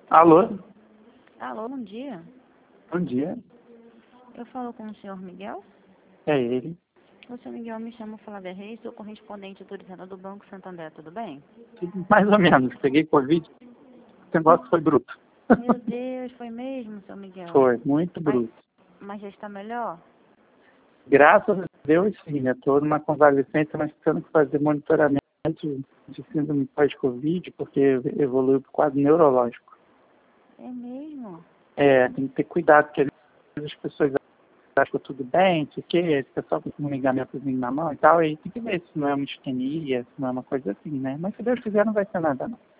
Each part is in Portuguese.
Alô? Alô, bom dia. Bom dia. Eu falo com o senhor Miguel. É ele. O senhor Miguel, me chama Flávia Reis, sou correspondente autorizada do Banco Santander, tudo bem? Mais ou menos. Peguei Covid. O negócio foi bruto. Meu Deus, foi mesmo, senhor Miguel? Foi, muito bruto. Mas já está melhor? Graças a Deus, sim. Eu estou numa convalescência, mas tendo que fazer monitoramento de síndrome pós-Covid, porque evoluiu para o quadro neurológico. É mesmo? Tem que ter cuidado, porque às vezes as pessoas acham que tudo bem, que fica só com um ligamentozinho na mão e tal, e tem que ver se não é uma isquemia, se não é uma coisa assim, né? Mas se Deus quiser, não vai ser nada, não.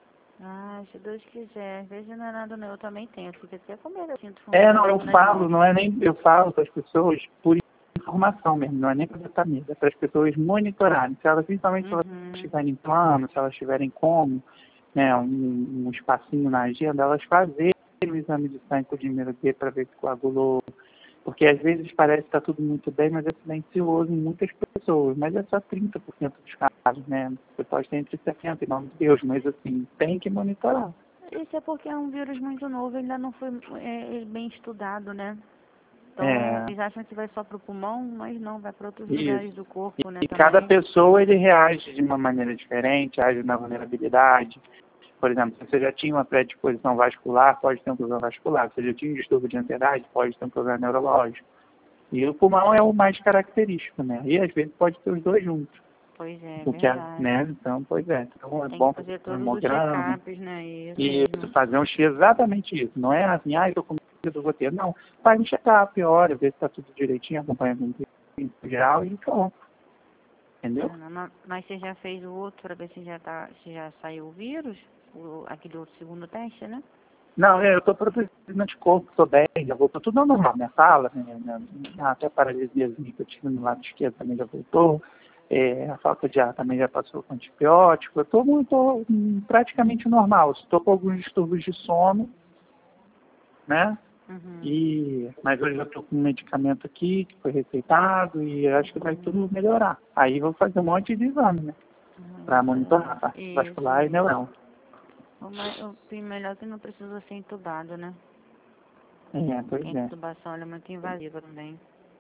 Ah, se Deus quiser. Às vezes não é nada, não. Eu também tenho. Eu fico até com medo, eu sinto Não, eu falo, não é nem, eu falo para as pessoas por informação mesmo, não é nem para botar medo, é para as pessoas monitorarem, se elas, principalmente se elas estiverem em plano, se elas tiverem como, né, um espacinho na agenda, elas fazerem o exame de sangue de número D para ver se coagulou, porque às vezes parece que está tudo muito bem, mas é silencioso em muitas pessoas, mas é só 30% dos casos, né, você pode ter entre 70% em nome de Deus, mas assim, tem que monitorar. Isso é porque é um vírus muito novo, ainda não foi bem estudado, né? Então, eles acham que vai só para o pulmão, mas não, vai para outros lugares do corpo, né? E também. cada pessoa, ele reage de uma maneira diferente, age na vulnerabilidade. Por exemplo, se você já tinha uma predisposição vascular, pode ter um problema vascular. Se você já tinha um distúrbio de ansiedade, pode ter um problema neurológico. E o pulmão é o mais característico, né? E às vezes pode ter os dois juntos. Pois é, Porque, verdade. né? Então, pois é. Então é Tem bom que fazer fazer um todos os hemograma. check-ups, né? Isso E mesmo. fazer um X, exatamente isso. Não é assim, eu estou com medo do roteiro. Não, faz um check-up, olha, vê se está tudo direitinho, acompanha com o geral e pronto. Entendeu? Mas você já fez o outro para ver se já saiu o vírus? Aquele outro segundo teste, né? Não, eu estou produzindo anticorpo, estou bem, já voltou tudo ao normal. Minha fala, até a paralisiazinha que eu tive no lado esquerdo também já voltou. A falta de ar também já passou com antibiótico. Eu estou praticamente normal. Estou com alguns distúrbios de sono, né? Mas hoje eu estou com um medicamento aqui que foi receitado e acho que vai tudo melhorar. Aí vou fazer um monte de exame, né? Para monitorar a parte vascular e neural. O melhor é que não precisa ser entubado, né? Pois Porque a intubação é muito invasiva também.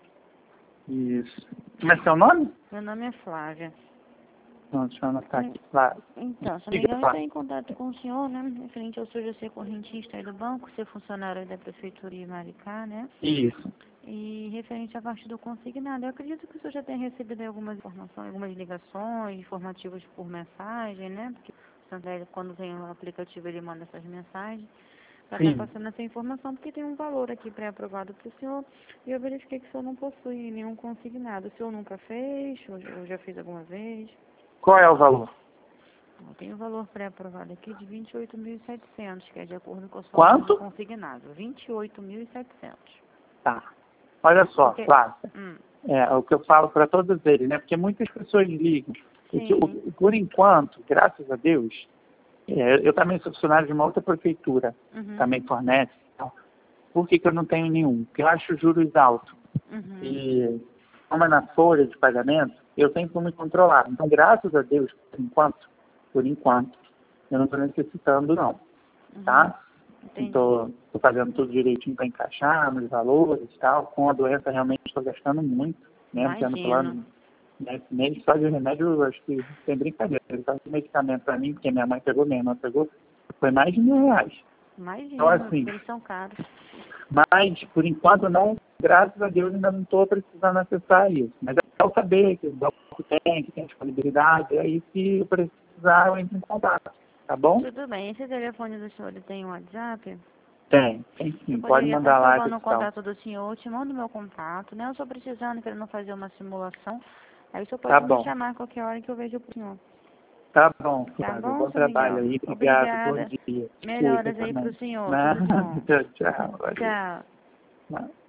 Isso. Como é seu nome? Meu nome é Flávia. Não, deixa eu anotar aqui. Flávia. Então, se Miguel entrar em contato com o senhor, né? Referente ao senhor já ser correntista aí do banco, ser funcionário aí da Prefeitura de Maricá, né? Isso. E referente à parte do consignado, eu acredito que o senhor já tenha recebido aí algumas informações, algumas ligações, informativos por mensagem, né? Porque o Santander, quando tem o aplicativo, ele manda essas mensagens. Para estar passando essa informação, porque tem um valor aqui pré-aprovado para o senhor. E eu verifiquei que o senhor não possui nenhum consignado. O senhor nunca fez, ou já fez alguma vez? Qual é o valor? Tem o valor pré-aprovado aqui de 28.700, que é de acordo com a sua Quanto? consignado. 28.700. Tá. Olha só, Flávia. O que eu falo para todos eles, né? Porque muitas pessoas ligam. Por enquanto, graças a Deus, eu também sou funcionário de uma outra prefeitura, também fornece. Então, por que eu não tenho nenhum? Porque eu acho juros altos. E como é na folha de pagamento, eu tenho como me controlar. Então, graças a Deus, por enquanto, eu não estou necessitando, não. Tá? Estou fazendo tudo direitinho para encaixar nos valores e tal. Com a doença, realmente estou gastando muito, mesmo tendo plano. Nesse mês, só de remédio, eu acho que tem brincadeira. Ele tá com medicamento para mim, porque minha mãe pegou, minha irmã pegou, foi mais de R$1.000. Imagina, então, assim, eles são caros. Mas, por enquanto, não, graças a Deus, ainda não estou precisando acessar isso. Mas é o saber que o banco tem, que tem disponibilidade, aí se eu precisar, eu entro em contato. Tá bom? Tudo bem. Esse telefone do senhor, ele tem um WhatsApp? Tem sim. Pode mandar lá. Eu no contato do senhor, eu te mando meu contato, né? Eu estou precisando, querendo fazer uma simulação. Aí o senhor pode me chamar a qualquer hora que eu vejo o senhor. Tá bom, Tá Flávio. bom, Bom trabalho aí. Obrigado. Bom dia. Melhoras aí pro senhor. Tchau. Tchau.